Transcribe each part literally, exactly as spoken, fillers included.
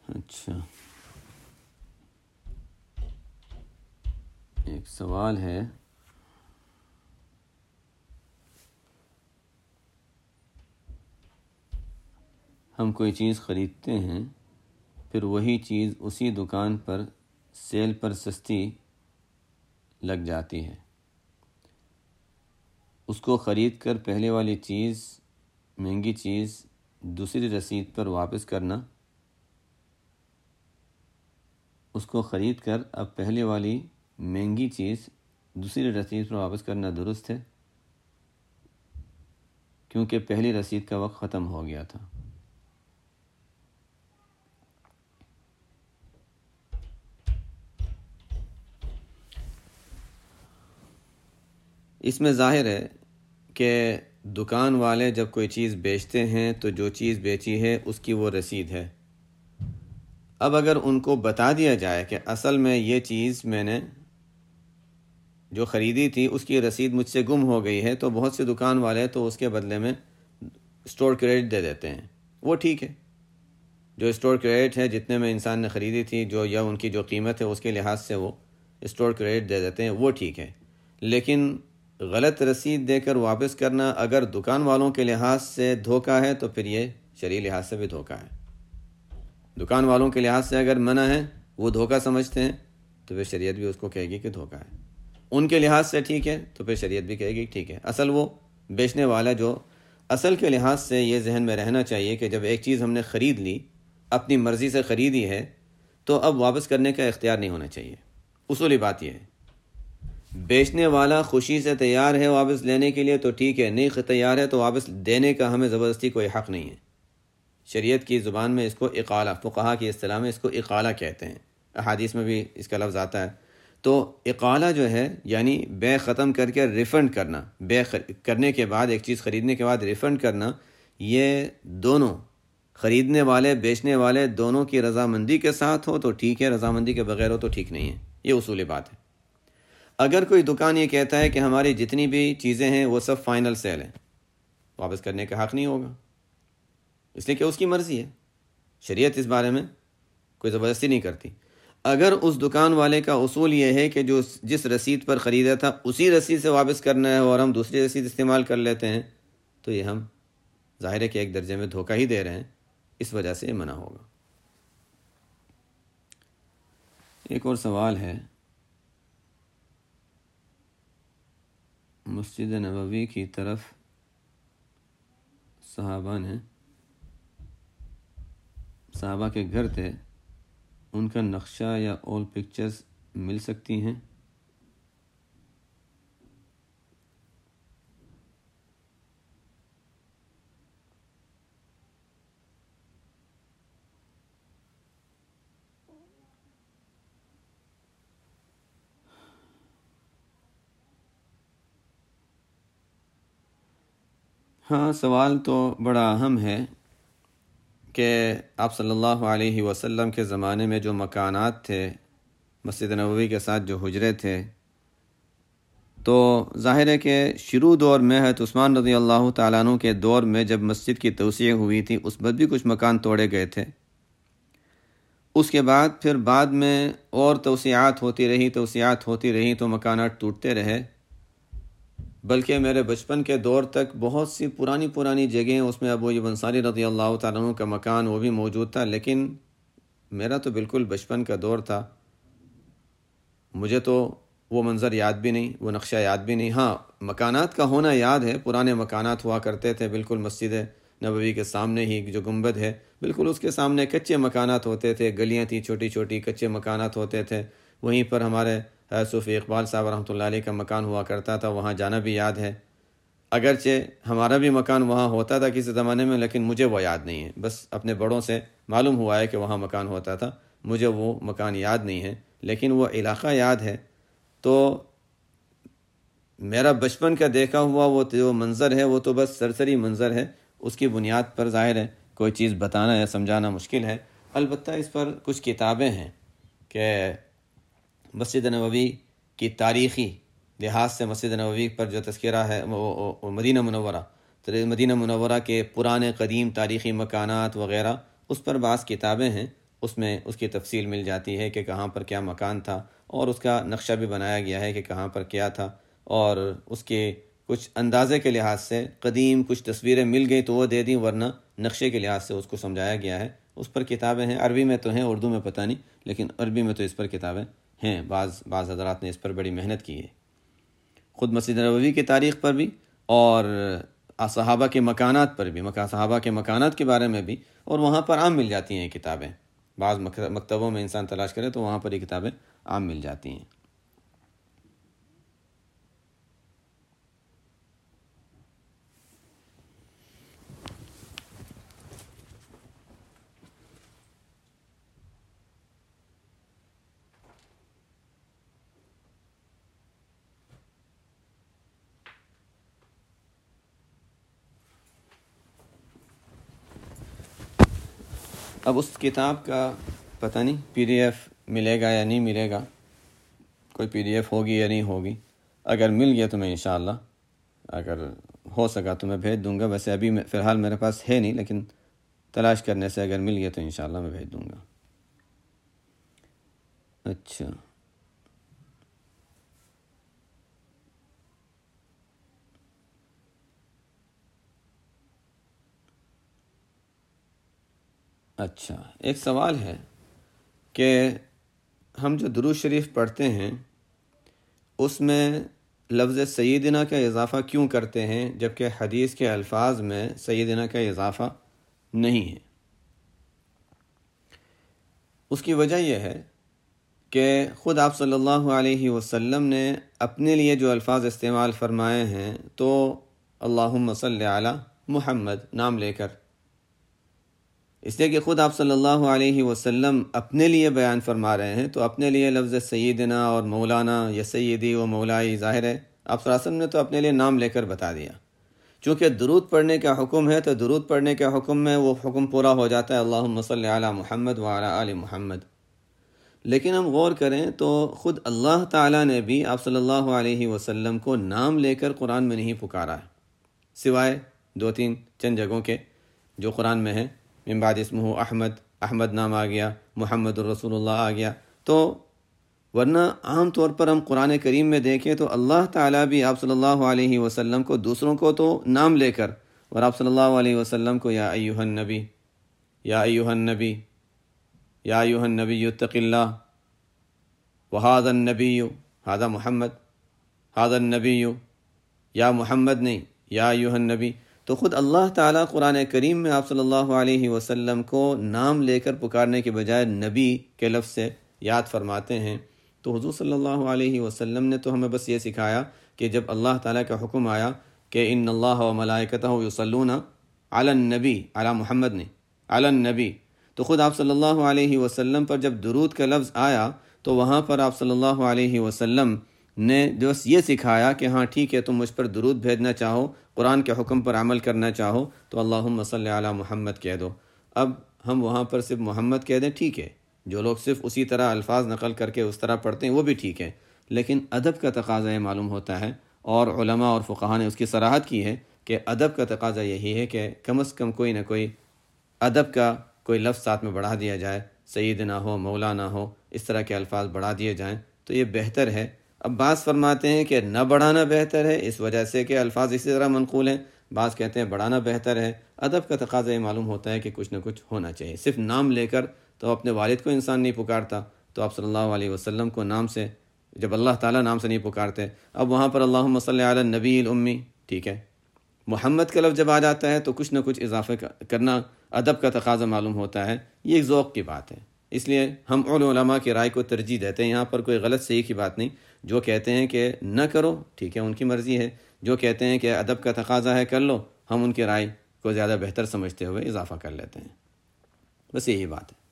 اچھا، ایک سوال ہے، ہم کوئی چیز خریدتے ہیں، پھر وہی چیز اسی دکان پر سیل پر سستی لگ جاتی ہے، اس کو خرید کر پہلے والی چیز مہنگی چیز دوسری رسید پر واپس کرنا اس کو خرید کر اب پہلے والی مہنگی چیز دوسری رسید پر واپس کرنا درست ہے، کیونکہ پہلی رسید کا وقت ختم ہو گیا تھا۔ اس میں ظاہر ہے کہ دکان والے جب کوئی چیز بیچتے ہیں تو جو چیز بیچی ہے اس کی وہ رسید ہے۔ اب اگر ان کو بتا دیا جائے کہ اصل میں یہ چیز میں نے جو خریدی تھی اس کی رسید مجھ سے گم ہو گئی ہے، تو بہت سے دکان والے تو اس کے بدلے میں اسٹور کریڈٹ دے دیتے ہیں، وہ ٹھیک ہے۔ جو اسٹور کریڈٹ ہے جتنے میں انسان نے خریدی تھی جو یا ان کی جو قیمت ہے اس کے لحاظ سے وہ اسٹور کریڈٹ دے دیتے ہیں، وہ ٹھیک ہے۔ لیکن غلط رسید دے کر واپس کرنا اگر دکان والوں کے لحاظ سے دھوکہ ہے تو پھر یہ شرعی لحاظ سے بھی دھوکہ ہے۔ دکان والوں کے لحاظ سے اگر منع ہے، وہ دھوکہ سمجھتے ہیں، تو پھر شریعت بھی اس کو کہے گی کہ دھوکہ ہے۔ ان کے لحاظ سے ٹھیک ہے تو پھر شریعت بھی کہے گی ٹھیک ہے۔ اصل وہ بیچنے والا جو اصل کے لحاظ سے یہ ذہن میں رہنا چاہیے کہ جب ایک چیز ہم نے خرید لی، اپنی مرضی سے خریدی ہے، تو اب واپس کرنے کا اختیار نہیں ہونا چاہیے۔ اصولی بات یہ ہے، بیچنے والا خوشی سے تیار ہے واپس لینے کے لیے تو ٹھیک ہے، نہیں تیار ہے تو واپس دینے کا ہمیں زبردستی کوئی حق نہیں ہے۔ شریعت کی زبان میں اس کو اقالہ، فقہا کی اصطلاح میں اس کو اقالہ کہتے ہیں، احادیث میں بھی اس کا لفظ آتا ہے۔ تو اقالہ جو ہے یعنی بے ختم کر کے ریفنڈ کرنا، بے کرنے کے بعد ایک چیز خریدنے کے بعد ریفنڈ کرنا، یہ دونوں خریدنے والے بیچنے والے دونوں کی رضامندی کے ساتھ ہو تو ٹھیک ہے، رضامندی کے بغیر ہو تو ٹھیک نہیں ہے۔ یہ اصولی بات ہے۔ اگر کوئی دکان یہ کہتا ہے کہ ہماری جتنی بھی چیزیں ہیں وہ سب فائنل سیل ہیں، واپس کرنے کا حق نہیں ہوگا، اس لیے کہ اس کی مرضی ہے، شریعت اس بارے میں کوئی زبردستی نہیں کرتی۔ اگر اس دکان والے کا اصول یہ ہے کہ جو جس رسید پر خریدا تھا اسی رسید سے واپس کرنا ہے اور ہم دوسری رسید استعمال کر لیتے ہیں، تو یہ ہم ظاہر ہے کہ ایک درجے میں دھوکہ ہی دے رہے ہیں، اس وجہ سے یہ منع ہوگا۔ ایک اور سوال ہے، مسجد نبوی کی طرف صحابہ نے صحابہ کے گھر تھے، ان کا نقشہ یا اول پکچرز مل سکتی ہیں؟ ہاں، سوال تو بڑا اہم ہے کہ آپ صلی اللہ علیہ وسلم کے زمانے میں جو مکانات تھے مسجد نبوی کے ساتھ، جو حجرے تھے، تو ظاہر ہے کہ شروع دور میں حضرت عثمان رضی اللہ تعالیٰ عنہ کے دور میں جب مسجد کی توسیع ہوئی تھی اس وقت بھی کچھ مکان توڑے گئے تھے۔ اس کے بعد پھر بعد میں اور توسیعات ہوتی رہی توسیعات ہوتی رہی تو مکانات ٹوٹتے رہے، بلکہ میرے بچپن کے دور تک بہت سی پرانی پرانی جگہیں، اس میں ابو ایوب انصاری رضی اللہ تعالیٰ عنہ کا مکان وہ بھی موجود تھا، لیکن میرا تو بالکل بچپن کا دور تھا، مجھے تو وہ منظر یاد بھی نہیں، وہ نقشہ یاد بھی نہیں۔ ہاں، مکانات کا ہونا یاد ہے، پرانے مکانات ہوا کرتے تھے، بالکل مسجد نبوی کے سامنے ہی جو گنبد ہے بالکل اس کے سامنے کچے مکانات ہوتے تھے، گلیاں تھیں چھوٹی چھوٹی، کچے مکانات ہوتے تھے۔ وہیں پر ہمارے صوفی اقبال صاحب رحمۃ اللہ علیہ کا مکان ہوا کرتا تھا، وہاں جانا بھی یاد ہے۔ اگرچہ ہمارا بھی مکان وہاں ہوتا تھا کسی زمانے میں، لیکن مجھے وہ یاد نہیں ہے، بس اپنے بڑوں سے معلوم ہوا ہے کہ وہاں مکان ہوتا تھا، مجھے وہ مکان یاد نہیں ہے، لیکن وہ علاقہ یاد ہے۔ تو میرا بچپن کا دیکھا ہوا وہ جو منظر ہے وہ تو بس سرسری منظر ہے، اس کی بنیاد پر ظاہر ہے کوئی چیز بتانا یا سمجھانا مشکل ہے۔ البتہ اس پر کچھ کتابیں ہیں کہ مسجد نبوی کی تاریخی لحاظ سے مسجد نبوی پر جو تذکرہ ہے وہ مدینہ منورہ مدینہ منورہ کے پرانے قدیم تاریخی مکانات وغیرہ، اس پر بعض کتابیں ہیں اس میں اس کی تفصیل مل جاتی ہے کہ کہاں پر کیا مکان تھا، اور اس کا نقشہ بھی بنایا گیا ہے کہ کہاں پر کیا تھا، اور اس کے کچھ اندازے کے لحاظ سے قدیم کچھ تصویریں مل گئی تو وہ دے دیں، ورنہ نقشے کے لحاظ سے اس کو سمجھایا گیا ہے۔ اس پر کتابیں ہیں، عربی میں تو ہیں، اردو میں پتہ نہیں، لیکن عربی میں تو اس پر کتابیں ہیں۔ بعض بعض حضرات نے اس پر بڑی محنت کی ہے، خود مسجد نبوی کی تاریخ پر بھی، اور صحابہ کے مکانات پر بھی، مکان صحابہ کے مکانات کے بارے میں بھی، اور وہاں پر عام مل جاتی ہیں کتابیں۔ بعض مکتبوں میں انسان تلاش کرے تو وہاں پر یہ کتابیں عام مل جاتی ہیں۔ اب اس کتاب کا پتہ نہیں پی ڈی ایف ملے گا یا نہیں ملے گا، کوئی پی ڈی ایف ہوگی یا نہیں ہوگی۔ اگر مل گیا تو میں انشاءاللہ، اگر ہو سکا تو میں بھیج دوں گا۔ ویسے ابھی میں فی الحال میرے پاس ہے نہیں، لیکن تلاش کرنے سے اگر مل گیا تو انشاءاللہ میں بھیج دوں گا۔ اچھا اچھا ایک سوال ہے کہ ہم جو درود شریف پڑھتے ہیں اس میں لفظ سیدنا کا اضافہ کیوں کرتے ہیں، جبکہ حدیث کے الفاظ میں سیدنا کا اضافہ نہیں ہے؟ اس کی وجہ یہ ہے کہ خود آپ صلی اللہ علیہ وسلم نے اپنے لیے جو الفاظ استعمال فرمائے ہیں تو اللہم صلی علی محمد نام لے کر، اس لیے کہ خود آپ صلی اللہ علیہ وسلم اپنے لیے بیان فرما رہے ہیں، تو اپنے لیے لفظ سیدنا اور مولانا یا سیدی و مولائی ظاہر ہے آپ صلی اللہ علیہ وسلم نے تو اپنے لیے نام لے کر بتا دیا۔ چونکہ درود پڑھنے کا حکم ہے تو درود پڑھنے کے حکم میں وہ حکم پورا ہو جاتا ہے، اللہم صلی علی محمد وعلی آل محمد۔ لیکن ہم غور کریں تو خود اللہ تعالیٰ نے بھی آپ صلی اللہ علیہ وسلم کو نام لے کر قرآن میں نہیں پکارا ہے، سوائے دو تین چند جگہوں کے جو قرآن میں ہیں۔ من بعد اسمہ احمد، احمد نام آ گیا، محمد الرسول اللہ آ گیا، تو ورنہ عام طور پر ہم قرآن کریم میں دیکھیں تو اللہ تعالیٰ بھی آپ صلی اللہ علیہ وسلم کو دوسروں کو تو نام لے کر، اور آپ صلی اللہ علیہ وسلم کو یا ایہا النبی، یا ایہا النبی، یا ایہا النبی اتق اللہ، وہذا النبی، ہذا محمد، ہذا النبی، یا محمد نہیں، یا ایہا النبی۔ تو خود اللہ تعالیٰ قرآن کریم میں آپ صلی اللہ علیہ وسلم کو نام لے کر پکارنے کے بجائے نبی کے لفظ سے یاد فرماتے ہیں۔ تو حضور صلی اللہ علیہ وسلم نے تو ہمیں بس یہ سکھایا کہ جب اللہ تعالیٰ کا حکم آیا کہ ان اللہ و ملائکتہ یصلون علی النبی، علی محمد نے، علی النبی، تو خود آپ صلی اللہ علیہ وسلم پر جب درود کا لفظ آیا تو وہاں پر آپ صلی اللہ علیہ وسلم نے جو یہ سکھایا کہ ہاں ٹھیک ہے، تم مجھ پر درود بھیجنا چاہو، قرآن کے حکم پر عمل کرنا چاہو تو اللہم صلی علی محمد کہہ دو۔ اب ہم وہاں پر صرف محمد کہہ دیں ٹھیک ہے، جو لوگ صرف اسی طرح الفاظ نقل کر کے اس طرح پڑھتے ہیں وہ بھی ٹھیک ہے، لیکن ادب کا تقاضا یہ معلوم ہوتا ہے، اور علماء اور فقہاء نے اس کی صراحت کی ہے کہ ادب کا تقاضا یہی ہے کہ کم از کم کوئی نہ کوئی ادب کا کوئی لفظ ساتھ میں بڑھا دیا جائے، سیدنا ہو، مولانا ہو، اس طرح کے الفاظ بڑھا دیے جائیں تو یہ بہتر ہے۔ اب بعض فرماتے ہیں کہ نہ بڑھانا بہتر ہے اس وجہ سے کہ الفاظ اسی طرح منقول ہیں، بعض کہتے ہیں بڑھانا بہتر ہے۔ ادب کا تقاضا یہ معلوم ہوتا ہے کہ کچھ نہ کچھ ہونا چاہیے۔ صرف نام لے کر تو اپنے والد کو انسان نہیں پکارتا، تو آپ صلی اللہ علیہ وسلم کو نام سے، جب اللہ تعالیٰ نام سے نہیں پکارتے، اب وہاں پر اللہم صلی علی النبی الامی، ٹھیک ہے، محمد کا لفظ جب آ جاتا ہے تو کچھ نہ کچھ اضافے کرنا ادب کا تقاضا معلوم ہوتا ہے۔ یہ ایک ذوق کی بات ہے، اس لیے ہم علماء کی رائے کو ترجیح دیتے ہیں، یہاں پر کوئی غلط صحیح کی بات نہیں۔ جو کہتے ہیں کہ نہ کرو ٹھیک ہے، ان کی مرضی ہے، جو کہتے ہیں کہ ادب کا تقاضا ہے کر لو، ہم ان کی رائے کو زیادہ بہتر سمجھتے ہوئے اضافہ کر لیتے ہیں، بس یہی بات ہے۔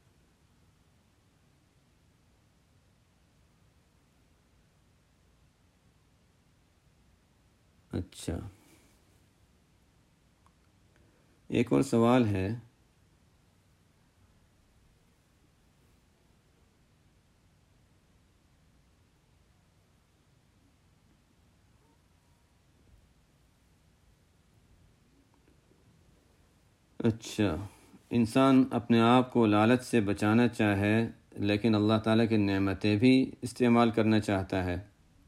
اچھا ایک اور سوال ہے، اچھا انسان اپنے آپ کو لالچ سے بچانا چاہے لیکن اللہ تعالیٰ کی نعمتیں بھی استعمال کرنا چاہتا ہے۔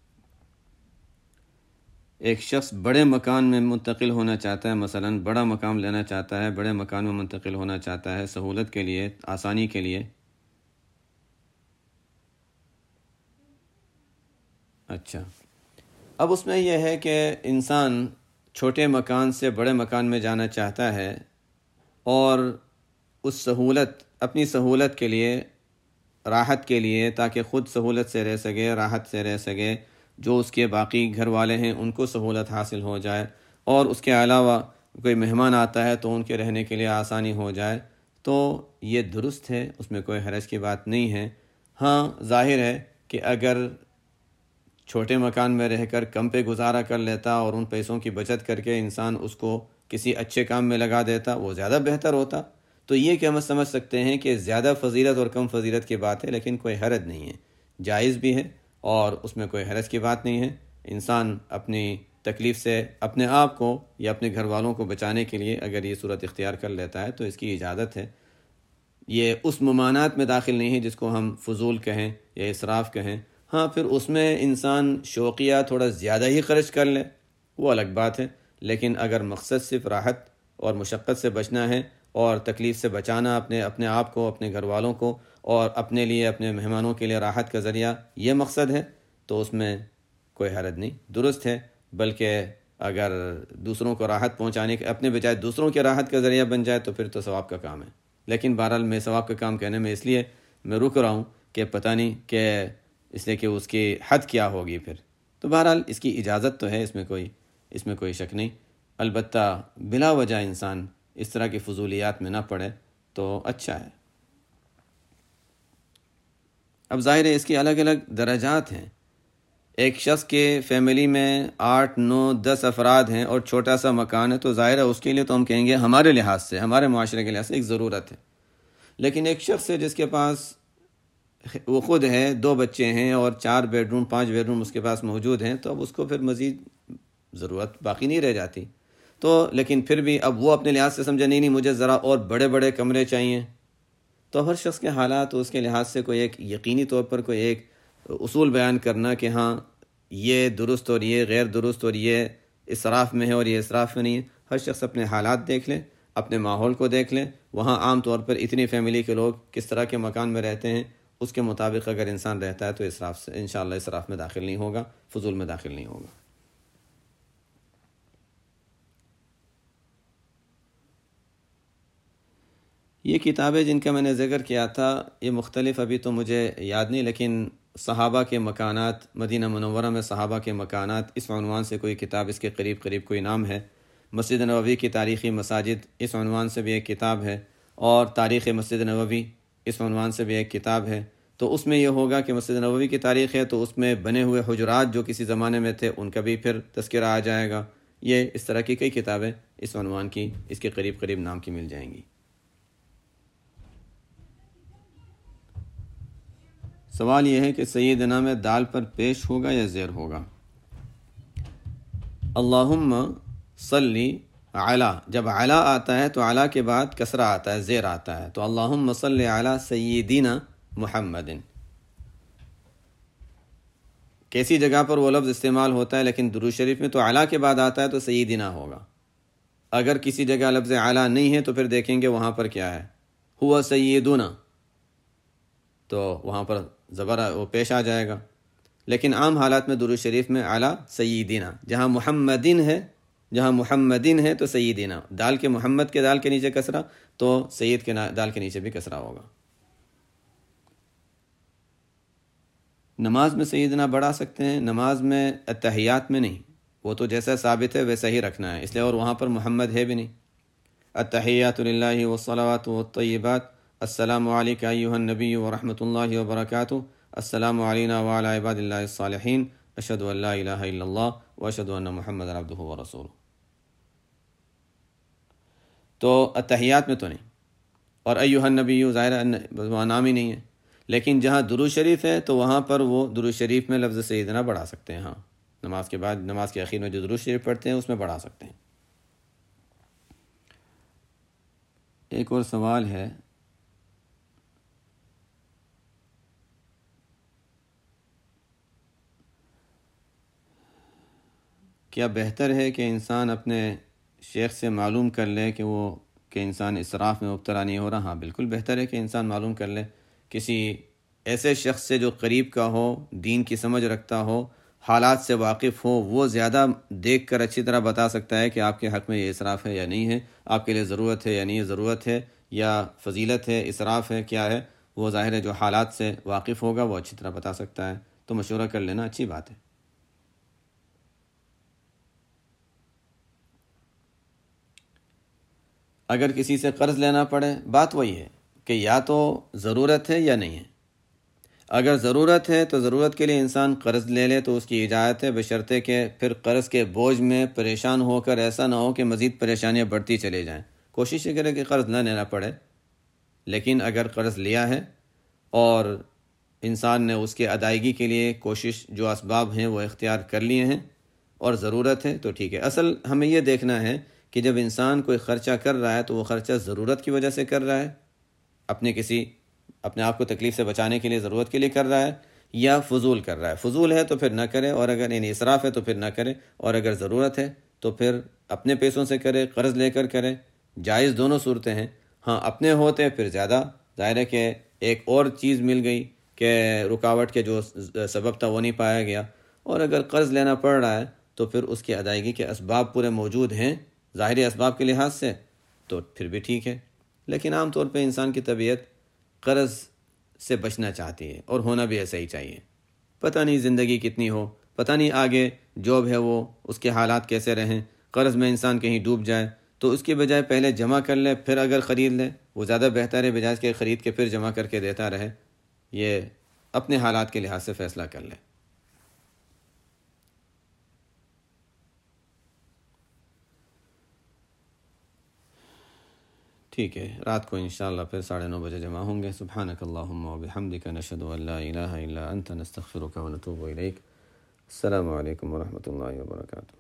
ایک شخص بڑے مکان میں منتقل ہونا چاہتا ہے، مثلا بڑا مقام لینا چاہتا ہے، بڑے مکان میں منتقل ہونا چاہتا ہے سہولت کے لیے، آسانی کے لیے۔ اچھا، اب اس میں یہ ہے کہ انسان چھوٹے مکان سے بڑے مکان میں جانا چاہتا ہے اور اس سہولت اپنی سہولت کے لیے، راحت کے لیے، تاکہ خود سہولت سے رہ سکے، راحت سے رہ سکے، جو اس کے باقی گھر والے ہیں ان کو سہولت حاصل ہو جائے، اور اس کے علاوہ کوئی مہمان آتا ہے تو ان کے رہنے کے لیے آسانی ہو جائے، تو یہ درست ہے، اس میں کوئی حرج کی بات نہیں ہے۔ ہاں ظاہر ہے کہ اگر چھوٹے مکان میں رہ کر کم پہ گزارا کر لیتا اور ان پیسوں کی بچت کر کے انسان اس کو کسی اچھے کام میں لگا دیتا، وہ زیادہ بہتر ہوتا۔ تو یہ کہ ہم سمجھ سکتے ہیں کہ زیادہ فضیلت اور کم فضیلت کی بات ہے، لیکن کوئی حرج نہیں ہے، جائز بھی ہے اور اس میں کوئی حرج کی بات نہیں ہے۔ انسان اپنی تکلیف سے اپنے آپ کو یا اپنے گھر والوں کو بچانے کے لیے اگر یہ صورت اختیار کر لیتا ہے تو اس کی اجازت ہے۔ یہ اس ممانعت میں داخل نہیں ہے جس کو ہم فضول کہیں یا اسراف کہیں۔ ہاں پھر اس میں انسان شوقیہ تھوڑا زیادہ ہی خرچ کر لے، وہ الگ بات ہے، لیکن اگر مقصد صرف راحت اور مشقت سے بچنا ہے اور تکلیف سے بچانا اپنے اپنے آپ کو، اپنے گھر والوں کو، اور اپنے لیے، اپنے مہمانوں کے لیے راحت کا ذریعہ یہ مقصد ہے، تو اس میں کوئی حرج نہیں، درست ہے۔ بلکہ اگر دوسروں کو راحت پہنچانے کے اپنے بجائے دوسروں کے راحت کا ذریعہ بن جائے تو پھر تو ثواب کا کام ہے۔ لیکن بہرحال میں ثواب کا کام کہنے میں اس لیے میں رک رہا ہوں کہ پتہ نہیں کہ اس لیے کہ اس کی حد کیا ہوگی پھر۔ تو بہرحال اس کی اجازت تو ہے، اس میں کوئی اس میں کوئی شک نہیں، البتہ بلا وجہ انسان اس طرح کی فضولیات میں نہ پڑے تو اچھا ہے۔ اب ظاہر ہے اس کی الگ الگ درجات ہیں۔ ایک شخص کے فیملی میں آٹھ نو دس افراد ہیں اور چھوٹا سا مکان ہے، تو ظاہر ہے اس کے لیے تو ہم کہیں گے ہمارے لحاظ سے، ہمارے معاشرے کے لحاظ سے ایک ضرورت ہے۔ لیکن ایک شخص ہے جس کے پاس وہ خود ہے، دو بچے ہیں اور چار بیڈ روم پانچ بیڈ روم اس کے پاس موجود ہیں، تو اب اس کو پھر مزید ضرورت باقی نہیں رہ جاتی۔ تو لیکن پھر بھی اب وہ اپنے لحاظ سے سمجھے نہیں نہیں مجھے ذرا اور بڑے بڑے کمرے چاہیے۔ تو ہر شخص کے حالات اس کے لحاظ سے کوئی ایک یقینی طور پر کوئی ایک اصول بیان کرنا کہ ہاں یہ درست اور یہ غیر درست اور یہ اسراف میں ہے اور یہ اسراف میں نہیں ہے، ہر شخص اپنے حالات دیکھ لے، اپنے ماحول کو دیکھ لے، وہاں عام طور پر اتنی فیملی کے لوگ کس طرح کے مکان میں رہتے ہیں، اس کے مطابق اگر انسان رہتا ہے تو اسراف سے انشاءاللہ اسراف میں داخل نہیں ہوگا، فضول میں داخل نہیں ہوگا۔ یہ کتابیں جن کا میں نے ذکر کیا تھا یہ مختلف ابھی تو مجھے یاد نہیں، لیکن صحابہ کے مکانات، مدینہ منورہ میں صحابہ کے مکانات، اس عنوان سے کوئی کتاب اس کے قریب قریب کوئی نام ہے۔ مسجد نبوی کی تاریخی مساجد، اس عنوان سے بھی ایک کتاب ہے، اور تاریخ مسجد نبوی اس عنوان سے بھی ایک کتاب ہے۔ تو اس میں یہ ہوگا کہ مسجد نبوی کی تاریخ ہے تو اس میں بنے ہوئے حجرات جو کسی زمانے میں تھے ان کا بھی پھر تذکرہ آ جائے گا۔ یہ اس طرح کی کئی کتابیں اس عنوان کی اس کے قریب قریب نام کی مل جائیں گی۔ سوال یہ ہے کہ سیدنا میں دال پر پیش ہوگا یا زیر ہوگا؟ اللہم صلی علی، جب علی آتا ہے تو علی کے بعد کسرہ آتا ہے، زیر آتا ہے، تو اللہم صلی علی سیدنا محمد، کیسی جگہ پر وہ لفظ استعمال ہوتا ہے، لیکن درود شریف میں تو علی کے بعد آتا ہے تو سیدنا ہوگا۔ اگر کسی جگہ لفظ علی نہیں ہے تو پھر دیکھیں گے وہاں پر کیا ہے، ہوا سیدنا، تو وہاں پر زبر وہ پیش آ جائے گا۔ لیکن عام حالات میں درود شریف میں علی سیدنا، جہاں محمدین ہے جہاں محمدین ہے تو سیدنا، دال کے محمد کے دال کے نیچے کسرہ تو سید کے دال کے نیچے بھی کسرہ ہوگا۔ نماز میں سیدنا بڑھا سکتے ہیں، نماز میں اتحیات میں نہیں، وہ تو جیسا ثابت ہے ویسا ہی رکھنا ہے، اس لیے اور وہاں پر محمد ہے بھی نہیں۔ التحیات للہ والصلوات والطیبات، السلام علیکہ ایہا النبی ورحمۃ اللہ وبرکاتہ، السلام علینا وعلی عباد اللہ الصالحین، اشہد ان لا الہ الا اللہ واشہد ان محمد عبدہ ورسولہ۔ تو اتحیات میں تو نہیں، اور ایہا النبی ظاہر وہاں نام ہی نہیں ہے، لیکن جہاں درود شریف ہے تو وہاں پر وہ درود شریف میں لفظ سیدنا بڑھا سکتے ہیں۔ ہاں نماز کے بعد، نماز کے اخیر میں جو درود شریف پڑھتے ہیں اس میں بڑھا سکتے ہیں۔ ایک اور سوال ہے، کیا بہتر ہے کہ انسان اپنے شیخ سے معلوم کر لے کہ وہ کہ انسان اسراف میں مبتلا نہیں ہو رہا؟ ہاں بالکل بہتر ہے کہ انسان معلوم کر لے، کسی ایسے شخص سے جو قریب کا ہو، دین کی سمجھ رکھتا ہو، حالات سے واقف ہو، وہ زیادہ دیکھ کر اچھی طرح بتا سکتا ہے کہ آپ کے حق میں یہ اسراف ہے یا نہیں ہے، آپ کے لیے ضرورت ہے یا نہیں ضرورت ہے، یا فضیلت ہے، اسراف ہے، کیا ہے، وہ ظاہر ہے جو حالات سے واقف ہوگا وہ اچھی طرح بتا سکتا ہے۔ تو مشورہ کر لینا اچھی بات ہے۔ اگر کسی سے قرض لینا پڑے، بات وہی ہے کہ یا تو ضرورت ہے یا نہیں ہے۔ اگر ضرورت ہے تو ضرورت کے لیے انسان قرض لے لے تو اس کی اجازت ہے، بشرطے کہ پھر قرض کے بوجھ میں پریشان ہو کر ایسا نہ ہو کہ مزید پریشانیاں بڑھتی چلے جائیں۔ کوشش یہ کرے کہ قرض نہ لینا پڑے، لیکن اگر قرض لیا ہے اور انسان نے اس کے ادائیگی کے لیے کوشش جو اسباب ہیں وہ اختیار کر لیے ہیں اور ضرورت ہے تو ٹھیک ہے۔ اصل ہمیں یہ دیکھنا ہے کہ جب انسان کوئی خرچہ کر رہا ہے تو وہ خرچہ ضرورت کی وجہ سے کر رہا ہے، اپنے کسی اپنے آپ کو تکلیف سے بچانے کے لیے، ضرورت کے لیے کر رہا ہے، یا فضول کر رہا ہے۔ فضول ہے تو پھر نہ کرے، اور اگر یعنی اسراف ہے تو پھر نہ کرے، اور اگر ضرورت ہے تو پھر اپنے پیسوں سے کرے، قرض لے کر کرے، جائز دونوں صورتیں ہیں۔ ہاں اپنے ہوتے پھر زیادہ ظاہر ہے کہ ایک اور چیز مل گئی کہ رکاوٹ کے جو سبب تھا وہ نہیں پایا گیا، اور اگر قرض لینا پڑ رہا ہے تو پھر اس کی ادائیگی کے اسباب پورے موجود ہیں ظاہری اسباب کے لحاظ سے تو پھر بھی ٹھیک ہے۔ لیکن عام طور پہ انسان کی طبیعت قرض سے بچنا چاہتی ہے، اور ہونا بھی ایسا ہی چاہیے۔ پتہ نہیں زندگی کتنی ہو، پتہ نہیں آگے جاب ہے وہ اس کے حالات کیسے رہیں، قرض میں انسان کہیں ڈوب جائے تو اس کے بجائے پہلے جمع کر لے پھر اگر خرید لے، وہ زیادہ بہتر ہے بجائے کہ خرید کے پھر جمع کر کے دیتا رہے۔ یہ اپنے حالات کے لحاظ سے فیصلہ کر لے۔ ٹھیک ہے، رات کو انشاءاللہ پھر ساڑھے نو بجے جمع ہوں گے۔ سبحانک اللہم و بحمدک، نشہد ان لا الہ الا انت، نستغفرک و نتوب الیک۔ السلام علیکم ورحمۃ اللہ وبرکاتہ۔